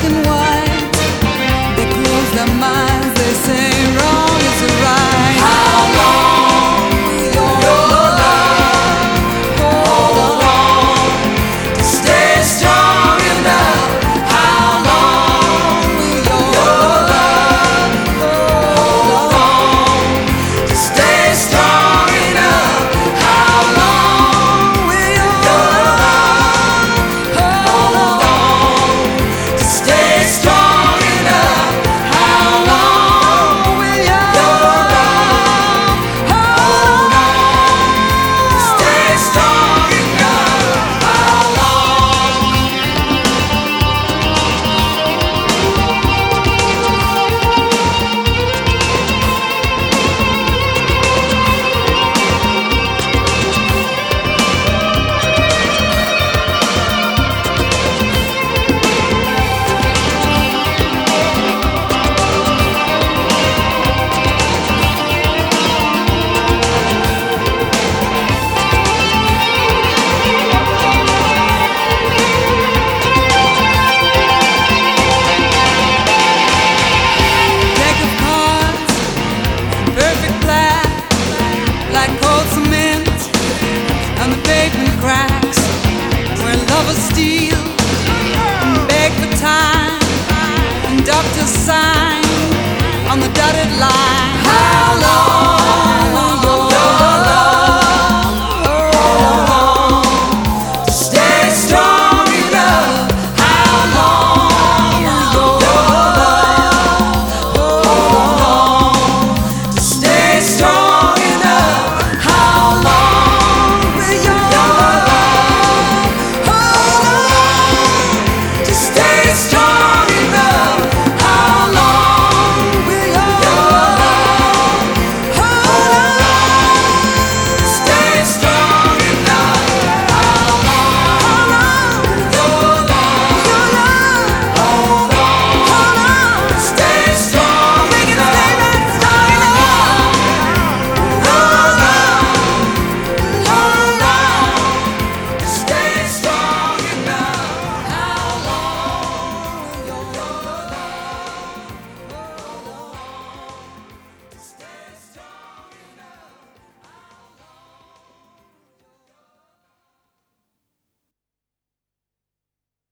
and white. They close their minds, they say wrong is right. How long will your love hold on to stay strong enough? How long will your love hold on to stay strong enough? How long will your love hold on to stay strong enough? How long will your love hold on to stay strong enough? How long? Deck of cards, perfect black, like cold cement, and the pavement cracks where lovers steal and beg for time, and doctors sign on the dotted line.